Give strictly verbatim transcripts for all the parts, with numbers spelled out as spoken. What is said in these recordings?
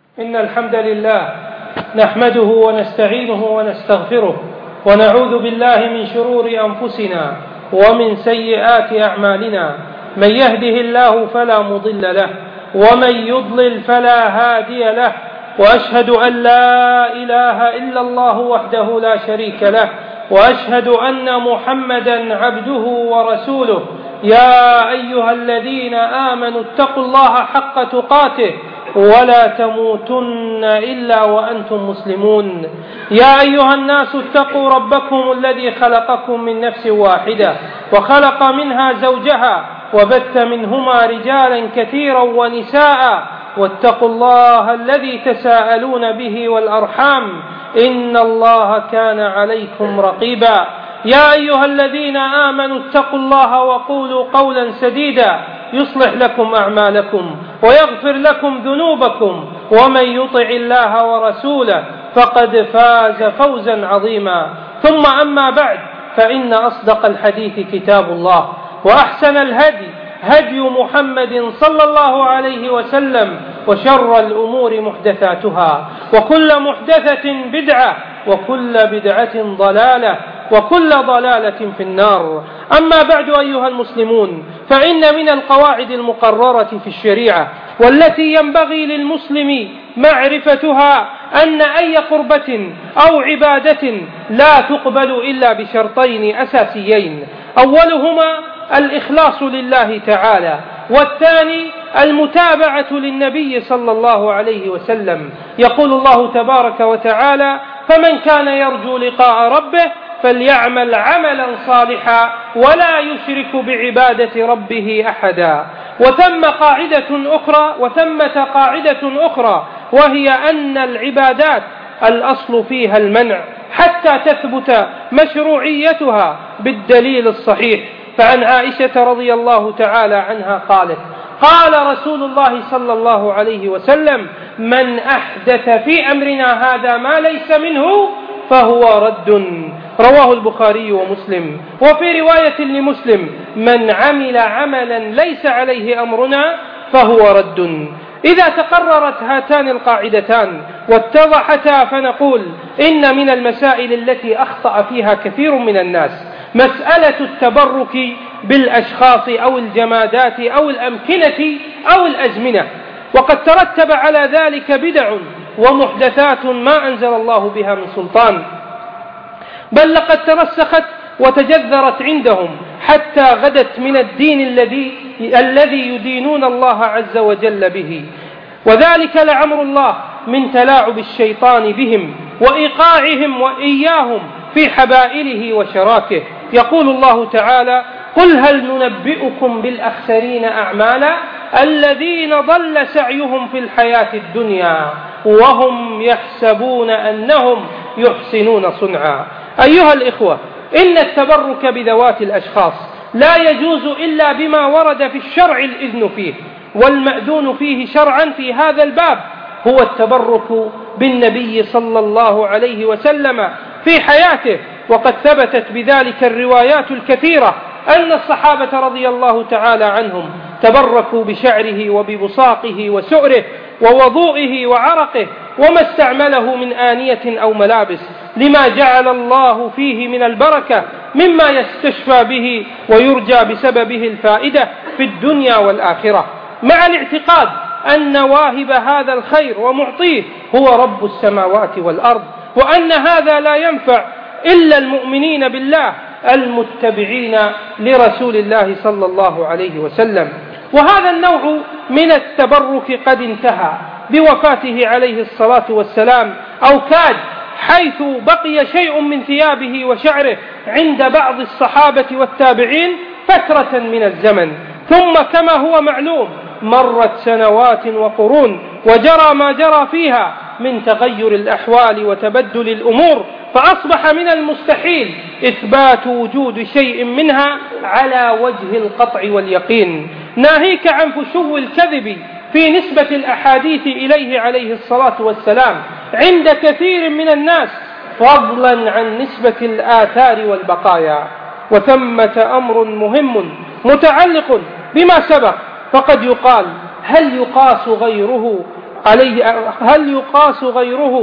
إن الحمد لله نحمده ونستعينه ونستغفره ونعوذ بالله من شرور أنفسنا ومن سيئات أعمالنا. من يهده الله فلا مضل له ومن يضلل فلا هادي له، وأشهد أن لا إله إلا الله وحده لا شريك له، وأشهد أن محمدا عبده ورسوله. يا أيها الذين آمنوا اتقوا الله حق تقاته ولا تموتن إلا وأنتم مسلمون. يا أيها الناس اتقوا ربكم الذي خلقكم من نفس واحدة وخلق منها زوجها وبث منهما رجالا كثيرا ونساء، واتقوا الله الذي تساءلون به والأرحام إن الله كان عليكم رقيبا. يا أيها الذين آمنوا اتقوا الله وقولوا قولا سديدا يصلح لكم أعمالكم ويغفر لكم ذنوبكم، ومن يطع الله ورسوله فقد فاز فوزا عظيما. ثم أما بعد، فإن أصدق الحديث كتاب الله، وأحسن الهدي هدي محمد صلى الله عليه وسلم، وشر الأمور محدثاتها، وكل محدثة بدعة، وكل بدعة ضلالة، وكل ضلالة في النار. أما بعد أيها المسلمون، فإن من القواعد المقررة في الشريعة والتي ينبغي للمسلم معرفتها أن أي قربة أو عبادة لا تقبل إلا بشرطين أساسيين: أولهما الإخلاص لله تعالى، والثاني المتابعة للنبي صلى الله عليه وسلم. يقول الله تبارك وتعالى: فمن كان يرجو لقاء ربه فليعمل عملا صالحا ولا يشرك بعبادة ربه أحدا. وثم قاعدة أخرى وثمة قاعدة أخرى وهي أن العبادات الأصل فيها المنع حتى تثبت مشروعيتها بالدليل الصحيح. فعن عائشة رضي الله تعالى عنها قالت: قال رسول الله صلى الله عليه وسلم: من أحدث في أمرنا هذا ما ليس منه فهو رد. رواه البخاري ومسلم. وفي رواية لمسلم: من عمل عملا ليس عليه أمرنا فهو رد. إذا تقررت هاتان القاعدتان واتضحتا فنقول إن من المسائل التي أخطأ فيها كثير من الناس مسألة التبرك بالأشخاص أو الجمادات أو الأمكنة أو الأزمنة، وقد ترتب على ذلك بدع ومحدثات ما أنزل الله بها من سلطان، بل لقد ترسخت وتجذرت عندهم حتى غدت من الدين الذي الذي يدينون الله عز وجل به. وذلك لعمر الله من تلاعب الشيطان بهم وإيقاعهم وإياهم في حبائله وشراكه. يقول الله تعالى: قل هل ننبئكم بالأخسرين أعمالا الذين ضل سعيهم في الحياة الدنيا وهم يحسبون أنهم يحسنون صنعا. أيها الإخوة، إن التبرك بذوات الأشخاص لا يجوز إلا بما ورد في الشرع الإذن فيه، والمأذون فيه شرعا في هذا الباب هو التبرك بالنبي صلى الله عليه وسلم في حياته. وقد ثبتت بذلك الروايات الكثيرة أن الصحابة رضي الله تعالى عنهم تبركوا بشعره وببصاقه وسؤره ووضوئه وعرقه وما استعمله من آنية أو ملابس، لما جعل الله فيه من البركة مما يستشفى به ويرجى بسببه الفائدة في الدنيا والآخرة، مع الاعتقاد أن واهب هذا الخير ومعطيه هو رب السماوات والأرض، وأن هذا لا ينفع إلا المؤمنين بالله المتبعين لرسول الله صلى الله عليه وسلم. وهذا النوع من التبرك قد انتهى بوفاته عليه الصلاة والسلام، أو كاد، حيث بقي شيء من ثيابه وشعره عند بعض الصحابة والتابعين فترة من الزمن، ثم كما هو معلوم مرت سنوات وقرون وجرى ما جرى فيها من تغير الأحوال وتبدل الأمور، فأصبح من المستحيل إثبات وجود شيء منها على وجه القطع واليقين، ناهيك عن فشو الكذب في نسبة الأحاديث إليه عليه الصلاة والسلام عند كثير من الناس، فضلا عن نسبة الآثار والبقايا. وثمة أمر مهم متعلق بما سبق، فقد يقال: هل يقاس غيره عليه هل يقاس غيره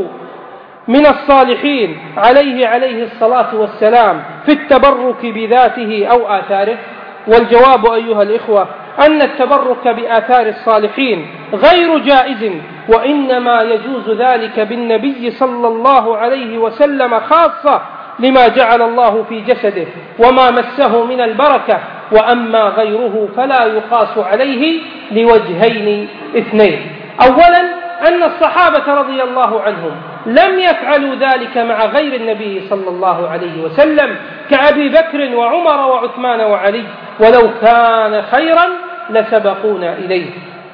من الصالحين عليه عليه الصلاة والسلام في التبرك بذاته أو آثاره؟ والجواب أيها الإخوة أن التبرك بآثار الصالحين غير جائز، وإنما يجوز ذلك بالنبي صلى الله عليه وسلم خاصة لما جعل الله في جسده وما مسه من البركة، وأما غيره فلا يقاس عليه لوجهين اثنين. أولا أن الصحابة رضي الله عنهم لم يفعلوا ذلك مع غير النبي صلى الله عليه وسلم كأبي بكر وعمر وعثمان وعلي، ولو كان خيرا لسبقونا إليه.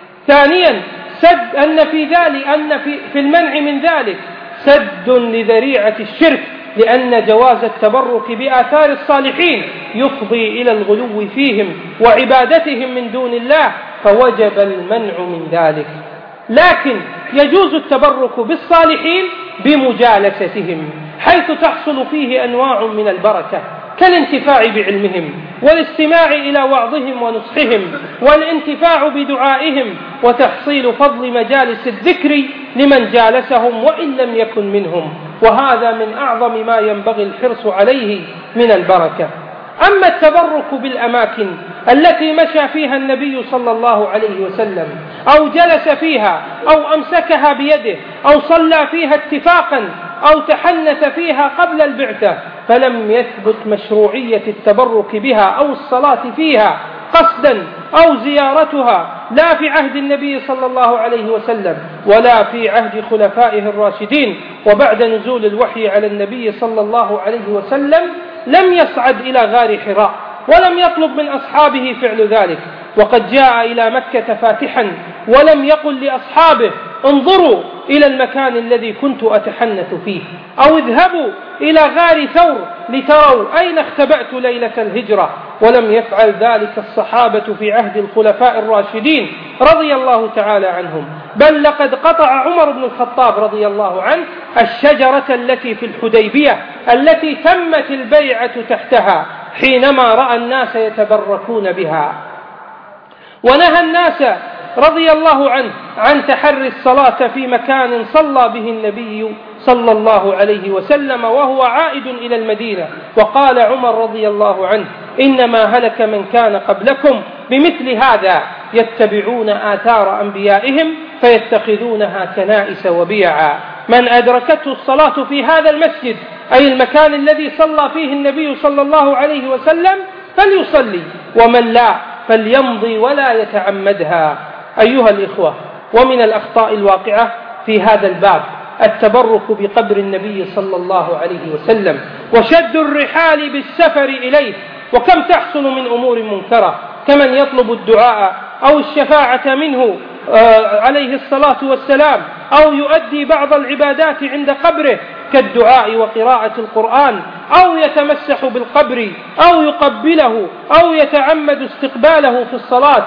ثانيا سد أن في ذلك أن في, في المنع من ذلك سد لذريعة الشرك، لأن جواز التبرك بآثار الصالحين يفضي إلى الغلو فيهم وعبادتهم من دون الله، فوجب المنع من ذلك. لكن يجوز التبرك بالصالحين بمجالستهم، حيث تحصل فيه أنواع من البركة كالانتفاع بعلمهم والاستماع إلى وعظهم ونصحهم والانتفاع بدعائهم وتحصيل فضل مجالس الذكر لمن جالسهم وإن لم يكن منهم، وهذا من أعظم ما ينبغي الحرص عليه من البركة. أما التبرك بالأماكن التي مشى فيها النبي صلى الله عليه وسلم أو جلس فيها أو أمسكها بيده أو صلى فيها اتفاقا أو تحنث فيها قبل البعثة، فلم يثبت مشروعية التبرك بها أو الصلاة فيها قصدا أو زيارتها لا في عهد النبي صلى الله عليه وسلم ولا في عهد خلفائه الراشدين. وبعد نزول الوحي على النبي صلى الله عليه وسلم لم يصعد إلى غار حراء ولم يطلب من أصحابه فعل ذلك، وقد جاء إلى مكة فاتحا ولم يقل لأصحابه انظروا إلى المكان الذي كنت أتحنث فيه، أو اذهبوا إلى غار ثور لتروا أين اختبأت ليلة الهجرة، ولم يفعل ذلك الصحابة في عهد الخلفاء الراشدين رضي الله تعالى عنهم، بل لقد قطع عمر بن الخطاب رضي الله عنه الشجرة التي في الحديبية التي تمت البيعة تحتها حينما رأى الناس يتبركون بها، ونهى الناس رضي الله عنه عن تحري الصلاة في مكان صلى به النبي صلى الله عليه وسلم وهو عائد إلى المدينة. وقال عمر رضي الله عنه إنما هلك من كان قبلكم بمثل هذا، يتبعون آثار أنبيائهم فيتخذونها كنائس وبيعا. من أدركته الصلاة في هذا المسجد أي المكان الذي صلى فيه النبي صلى الله عليه وسلم فليصلي، ومن لا فليمضي ولا يتعمدها. أيها الإخوة، ومن الأخطاء الواقعة في هذا الباب التبرك بقبر النبي صلى الله عليه وسلم وشد الرحال بالسفر إليه، وكم تحصل من أمور منكرة كمن يطلب الدعاء أو الشفاعة منه عليه الصلاة والسلام، أو يؤدي بعض العبادات عند قبره كالدعاء وقراءة القرآن، أو يتمسح بالقبر أو يقبله أو يتعمد استقباله في الصلاة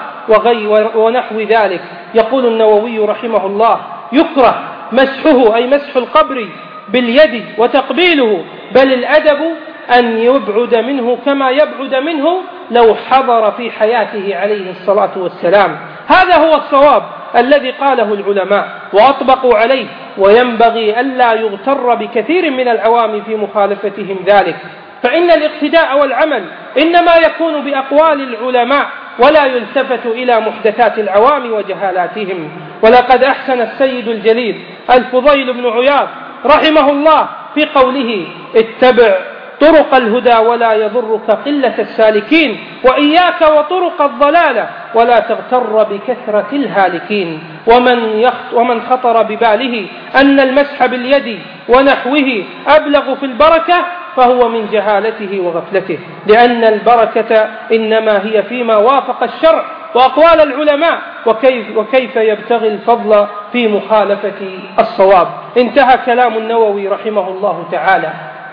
ونحو ذلك. يقول النووي رحمه الله يكره مسحه أي مسح القبر باليد وتقبيله، بل الأدب أن يبعد منه كما يبعد منه لو حضر في حياته عليه الصلاة والسلام. هذا هو الصواب الذي قاله العلماء وأطبقوا عليه، وينبغي ألا يغتر بكثير من العوام في مخالفتهم ذلك، فإن الاقتداء والعمل إنما يكون بأقوال العلماء ولا يلتفت إلى محدثات العوام وجهالاتهم. ولقد أحسن السيد الجليل الفضيل بن عياض رحمه الله في قوله اتبع طرق الهدى ولا يضرك قلة السالكين، وإياك وطرق الضلالة ولا تغتر بكثرة الهالكين. ومن, يخط ومن خطر بباله أن المسح باليد ونحوه أبلغ في البركة فهو من جهالته وغفلته، لأن البركة إنما هي فيما وافق الشرع وأقوال العلماء، وكيف, وكيف يبتغي الفضل في مخالفة الصواب. انتهى كلام النووي رحمه الله تعالى.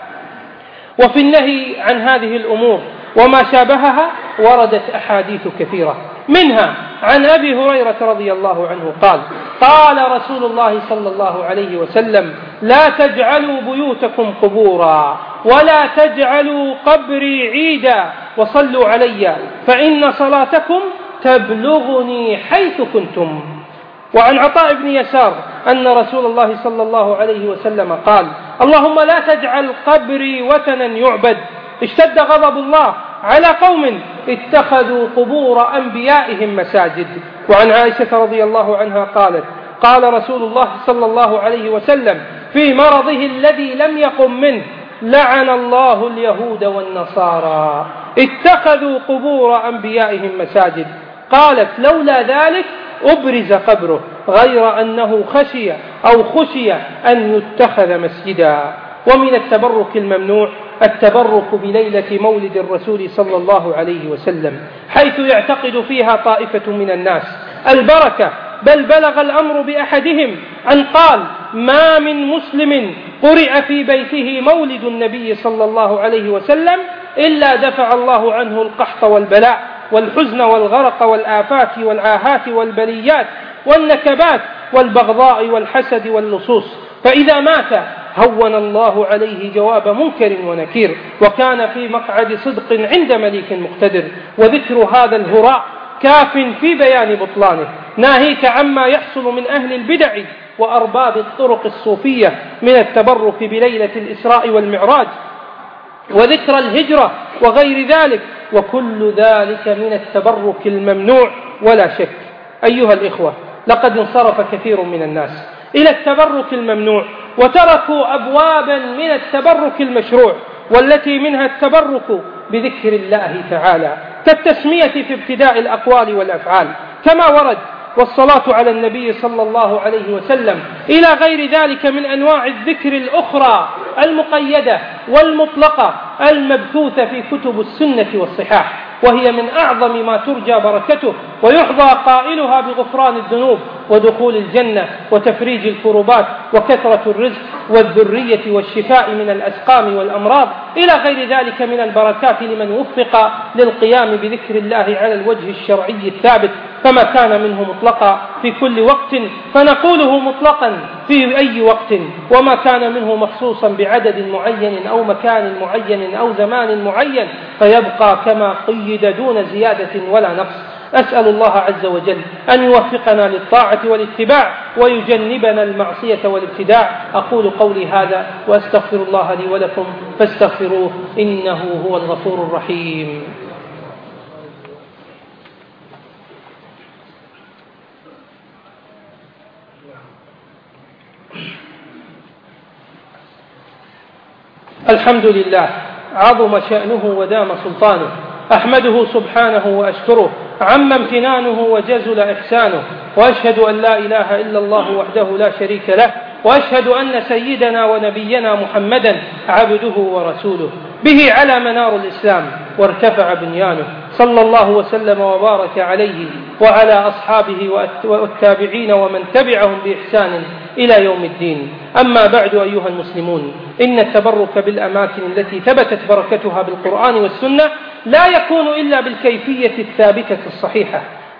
وفي النهي عن هذه الأمور وما شابهها وردت أحاديث كثيرة، منها عن أبي هريرة رضي الله عنه قال قال رسول الله صلى الله عليه وسلم لا تجعلوا بيوتكم قبورا ولا تجعلوا قبري عيدا وصلوا علي فإن صلاتكم تبلغني حيث كنتم. وعن عطاء بن يسار أن رسول الله صلى الله عليه وسلم قال: اللهم لا تجعل قبري وثنا يعبد. اشتد غضب الله على قوم اتخذوا قبور أنبيائهم مساجد. وعن عائشة رضي الله عنها قالت: قال رسول الله صلى الله عليه وسلم في مرضه الذي لم يقم منه: لعن الله اليهود والنصارى اتخذوا قبور أنبيائهم مساجد. قالت: لولا ذلك أبرز قبره، غير أنه خشي أو خشي أن يتخذ مسجدا. ومن التبرك الممنوع التبرك بليلة مولد الرسول صلى الله عليه وسلم، حيث يعتقد فيها طائفة من الناس البركة، بل بلغ الأمر بأحدهم أن قال: ما من مسلم قرئ في بيته مولد النبي صلى الله عليه وسلم إلا دفع الله عنه القحط والبلاء والحزن والغرق والآفات والعاهات والبليات والنكبات والبغضاء والحسد واللصوص، فإذا مات هون الله عليه جواب منكر ونكير، وكان في مقعد صدق عند مليك مقتدر. وذكر هذا الهراء كاف في بيان بطلانه، ناهيك عما يحصل من أهل البدع وأرباب الطرق الصوفية من التبرك بليلة الإسراء والمعراج وذكر الهجرة وغير ذلك، وكل ذلك من التبرك الممنوع ولا شك. أيها الإخوة، لقد انصرف كثير من الناس إلى التبرك الممنوع وتركوا أبوابا من التبرك المشروع، والتي منها التبرك بذكر الله تعالى كالتسمية في ابتداء الأقوال والأفعال كما ورد، والصلاة على النبي صلى الله عليه وسلم، إلى غير ذلك من أنواع الذكر الأخرى المقيدة والمطلقة المبثوثة في كتب السنة والصحاح، وهي من أعظم ما ترجى بركته ويحظى قائلها بغفران الذنوب ودخول الجنة وتفريج الكربات وكثرة الرزق والذرية والشفاء من الأسقام والأمراض، إلى غير ذلك من البركات لمن وفق للقيام بذكر الله على الوجه الشرعي الثابت، فما كان منه مطلقا في كل وقت فنقوله مطلقا في أي وقت، وما كان منه مخصوصا بعدد معين أو مكان معين أو زمان معين فيبقى كما قيد دون زيادة ولا نقص. أسأل الله عز وجل أن يوفقنا للطاعة والاتباع ويجنبنا المعصية والابتداع. أقول قولي هذا وأستغفر الله لي ولكم فاستغفروه إنه هو الغفور الرحيم. الحمد لله، عظم شأنه ودام سلطانه، أحمده سبحانه وأشكره عم امتنانه وجزل إحسانه، وأشهد أن لا إله إلا الله وحده لا شريك له، وأشهد أن سيدنا ونبينا محمدا عبده ورسوله، به على منار الإسلام وارتفع بنيانه، صلى الله وسلم وبارك عليه وعلى أصحابه والتابعين ومن تبعهم بإحسان إلى يوم الدين. أما بعد أيها المسلمون، إن التبرك بالأماكن التي ثبتت بركتها بالقرآن والسنة لا يكون إلا بالكيفية الثابتة الصحيحة،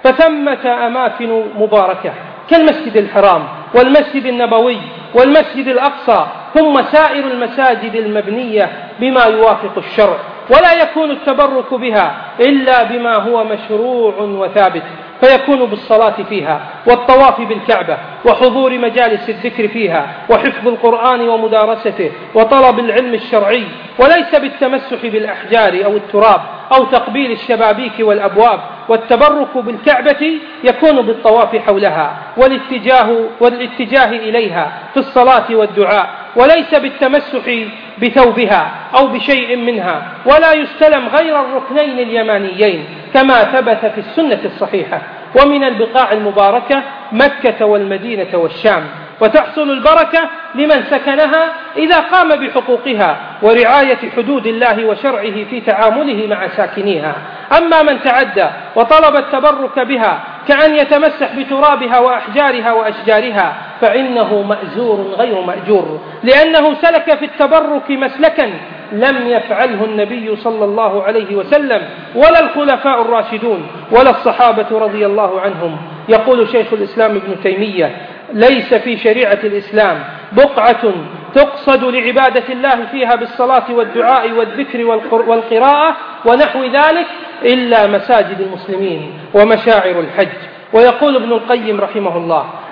فثمة أماكن مباركة كالمسجد الحرام والمسجد النبوي والمسجد الأقصى، ثم سائر المساجد المبنية بما يوافق الشرع، ولا يكون التبرك بها إلا بما هو مشروع وثابت، فيكون بالصلاة فيها والطواف بالكعبة وحضور مجالس الذكر فيها وحفظ القرآن ومدارسته وطلب العلم الشرعي، وليس بالتمسح بالأحجار أو التراب أو تقبيل الشبابيك والأبواب. والتبرك بالكعبة يكون بالطواف حولها والاتجاه, والاتجاه إليها في الصلاة والدعاء، وليس بالتمسح بثوبها أو بشيء منها، ولا يستلم غير الركنين اليمانيين كما ثبت في السنة الصحيحة. ومن البقاع المباركة مكة والمدينة والشام، وتحصل البركة لمن سكنها إذا قام بحقوقها ورعاية حدود الله وشرعه في تعامله مع ساكنيها. أما من تعدى وطلب التبرك بها كأن يتمسح بترابها وأحجارها وأشجارها فإنه مأزور غير مأجور، لأنه سلك في التبرك مسلكا لم يفعله النبي صلى الله عليه وسلم ولا الخلفاء الراشدون ولا الصحابة رضي الله عنهم. يقول شيخ الإسلام ابن تيمية: ليس في شريعة الإسلام بقعة تقصد لعبادة الله فيها بالصلاة والدعاء والذكر والقراءة ونحو ذلك إلا مساجد المسلمين ومشاعر الحج. ويقول ابن القيم رحمه الله: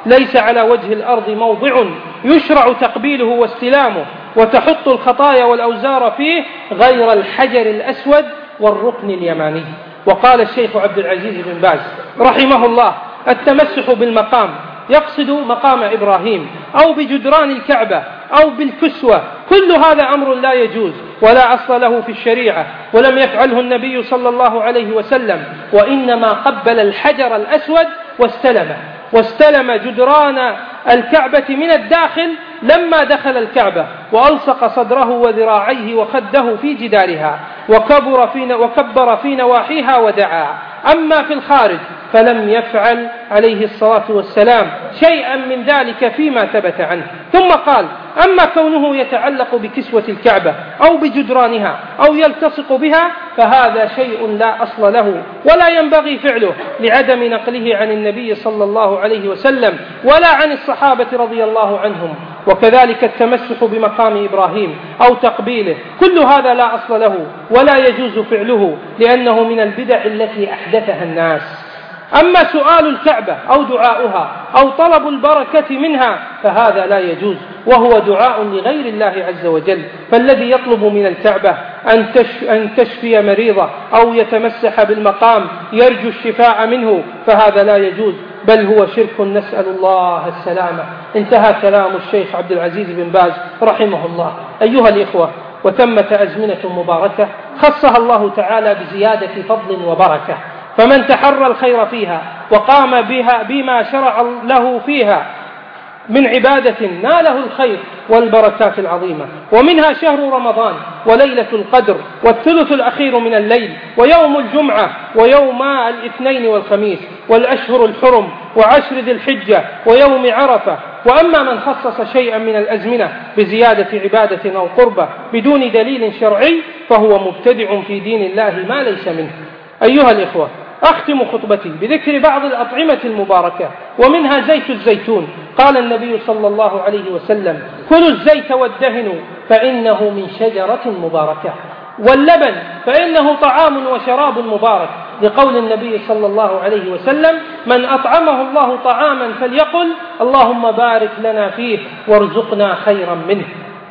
ليس على وجه الأرض موضع يشرع تقبيله واستلامه وتحط الخطايا والأوزار فيه غير الحجر الأسود والركن اليماني. وقال الشيخ عبد العزيز بن باز رحمه الله: التمسح بالمقام يقصد مقام إبراهيم أو بجدران الكعبة أو بالكسوة، كل هذا أمر لا يجوز ولا أصل له في الشريعة، ولم يفعله النبي صلى الله عليه وسلم، وإنما قبل الحجر الأسود واستلمه واستلم جدران الكعبة من الداخل لما دخل الكعبة، وألصق صدره وذراعيه وخده في جدارها، وكبر في, وكبر في نواحيها ودعا. أما في الخارج فلم يفعل عليه الصلاة والسلام شيئا من ذلك فيما ثبت عنه. ثم قال: أما كونه يتعلق بكسوة الكعبة أو بجدرانها أو يلتصق بها فهذا شيء لا أصل له ولا ينبغي فعله لعدم نقله عن النبي صلى الله عليه وسلم ولا عن الصحابة رضي الله عنهم. وكذلك التمسح بمقام إبراهيم أو تقبيله، كل هذا لا أصل له ولا يجوز فعله لأنه من البدع التي أحدثها الناس. أما سؤال الكعبة أو دعاؤها أو طلب البركة منها فهذا لا يجوز، وهو دعاء لغير الله عز وجل. فالذي يطلب من الكعبة أن تشفي مريضة أو يتمسح بالمقام يرجو الشفاء منه فهذا لا يجوز، بل هو شرك، نسأل الله السلامة. انتهى كلام الشيخ عبد العزيز بن باز رحمه الله. أيها الإخوة، وثمة أزمنة مباركة خصها الله تعالى بزيادة فضل وبركة، فمن تحرى الخير فيها وقام بها بما شرع له فيها من عبادة ناله الخير والبركات العظيمة. ومنها شهر رمضان وليلة القدر والثلث الأخير من الليل ويوم الجمعة ويوم الاثنين والخميس والأشهر الحرم وعشر ذي الحجة ويوم عرفة. وأما من خصص شيئا من الأزمنة بزيادة عبادة أو قربة بدون دليل شرعي فهو مبتدع في دين الله ما ليس منه. أيها الإخوة، أختم خطبتي بذكر بعض الأطعمة المباركة ومنها زيت الزيتون. قال النبي صلى الله عليه وسلم: كلوا الزيت وادهنوا فإنه من شجرة مباركة، واللبن فإنه طعام وشراب مبارك، لقول النبي صلى الله عليه وسلم: من أطعمه الله طعاما فليقل اللهم بارك لنا فيه وارزقنا خيرا منه،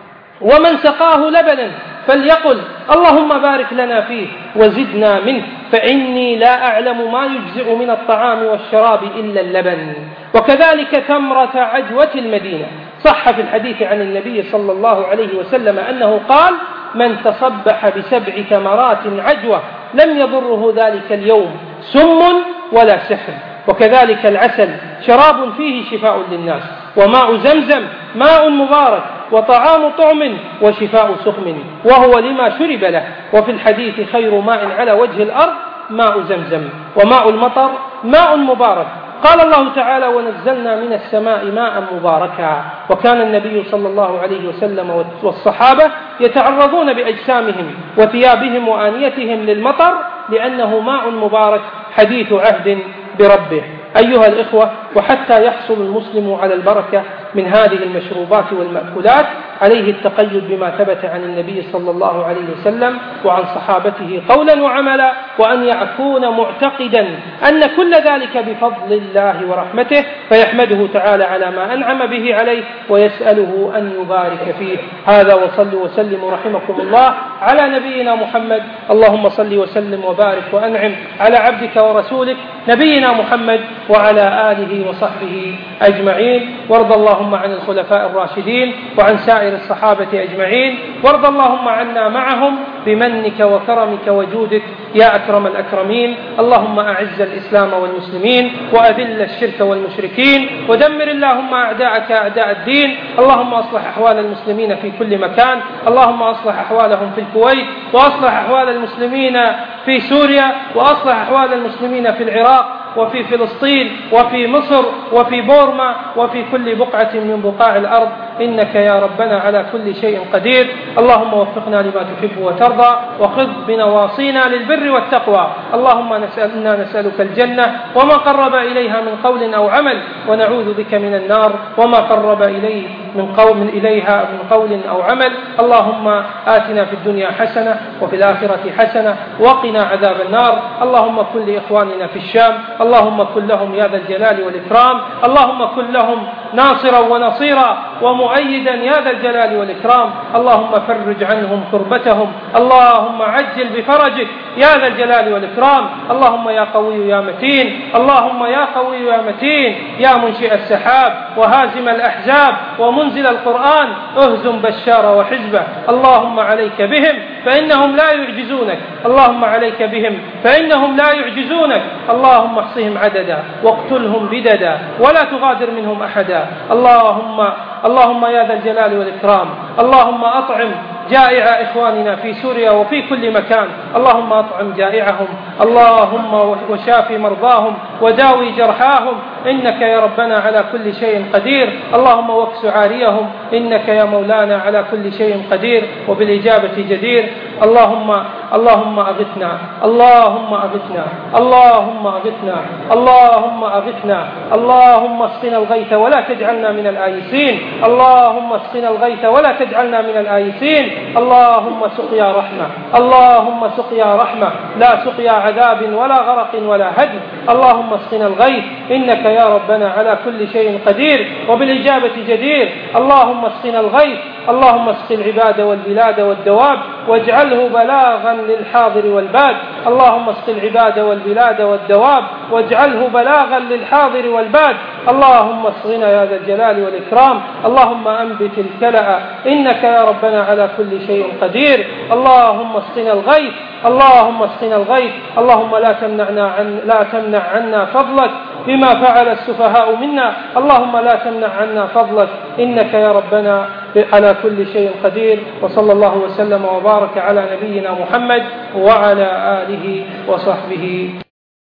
ومن سقاه لبنا فليقل اللهم بارك لنا فيه وزدنا منه، فإني لا أعلم ما يجزئ من الطعام والشراب إلا اللبن. وكذلك تمرة عجوة المدينة، صح في الحديث عن النبي صلى الله عليه وسلم أنه قال: من تصبح بسبع تمرات عجوة لم يضره ذلك اليوم سم ولا سحر. وكذلك العسل شراب فيه شفاء للناس، وماء زمزم ماء مبارك وطعام طعم وشفاء سقم وهو لما شرب له. وفي الحديث: خير ماء على وجه الأرض ماء زمزم، وماء المطر ماء مبارك. قال الله تعالى: ونزلنا من السماء ماء مباركا. وكان النبي صلى الله عليه وسلم والصحابة يتعرضون بأجسامهم وثيابهم وآنيتهم للمطر لأنه ماء مبارك حديث عهد بربه. أيها الإخوة، وحتى يحصل المسلم على البركة من هذه المشروبات والمأكولات عليه التقيد بما ثبت عن النبي صلى الله عليه وسلم وعن صحابته قولا وعملا، وأن يكون معتقدا أن كل ذلك بفضل الله ورحمته، فيحمده تعالى على ما أنعم به عليه ويسأله أن يبارك فيه. هذا، وصلوا وسلموا رحمكم الله على نبينا محمد. اللهم صل وسلم وبارك وأنعم على عبدك ورسولك نبينا محمد وعلى آله وصحبه أجمعين. وارض اللهم عن الخلفاء الراشدين وعن سائر الصحابة أجمعين، وارض اللهم عنا معهم بمنك وكرمك وجودك يا أكرم الأكرمين. اللهم أعز الإسلام والمسلمين وأذل الشرك والمشركين، ودمر اللهم أعداءك أعداء الدين. اللهم أصلح أحوال المسلمين في كل مكان، اللهم أصلح أحوالهم في الكويت، وأصلح أحوال المسلمين في سوريا، وأصلح أحوال المسلمين في العراق وفي فلسطين وفي مصر وفي بورما وفي كل بقعة من بقاع الأرض، إنك يا ربنا على كل شيء قدير. اللهم وفقنا لما تحب وترضى وخذ بنواصينا للبر والتقوى. اللهم نسألنا نسألك الجنة وما قرب إليها من قول أو عمل، ونعوذ بك من النار وما قرب إليه من قول إليها من قول أو عمل. اللهم آتنا في الدنيا حسنة وفي الآخرة حسنة وقنا عذاب النار. اللهم كن لإخواننا في الشام، اللهم كن لهم يا ذا الجلال والإكرام، اللهم كن لهم ناصرا ونصيرا ومؤيدا يا ذا الجلال والإكرام. اللهم فرج عنهم كربتهم، اللهم عجل بفرجك يا ذا الجلال والإكرام. اللهم يا قوي يا متين، اللهم يا قوي يا متين، يا منشئ السحاب وهازم الأحزاب ومنزل القرآن، اهزم بشار وحزبه. اللهم عليك بهم فإنهم لا يعجزونك، اللهم عليك بهم فإنهم لا يعجزونك. اللهم احصهم عددا واقتلهم بددا ولا تغادر منهم أحدا. اللهم اللهم يا ذا الجلال والإكرام، اللهم أطعم جائع إخواننا في سوريا وفي كل مكان، اللهم أطعم جائعهم، اللهم وشافي مرضاهم وداوي جرحاهم، إنك يا ربنا على كل شيء قدير. اللهم واكس عاريهم، إنك يا مولانا على كل شيء قدير وبالإجابة جدير. اللهم اللهم أغثنا، اللهم أغثنا، اللهم أغثنا، اللهم أغثنا، اللهم اسقنا الغيث ولا تجعلنا من الآيسين، اللهم اسقنا الغيث ولا تجعلنا من الآيسين. اللهم سقيا رحمة، اللهم سقيا رحمة لا سقيا عذاب ولا غرق ولا هدم. اللهم اسقنا الغيث، إنك يا ربنا على كل شيء قدير وبالإجابة جدير. اللهم اسقنا الغيث، اللهم اسق العباد والبلاد والدواب واجعله بلاغا للحاضر والباد. اللهم اسق العباد والبلاد والدواب واجعله بلاغا للحاضر والباد. اللهم اسقنا يا ذا الجلال والإكرام. اللهم أنبت الكلأ، إنك يا ربنا على كل شيء قدير. اللهم اسقنا الغيث، اللهم اسقنا الغيث. اللهم لا تمنعنا عن لا تمنع عنا فضلك بما فعل السفهاء منا، اللهم لا تمنع عنا فضلك، إنك يا ربنا على كل شيء قدير. وصلى الله وسلم وبارك على نبينا محمد وعلى آله وصحبه.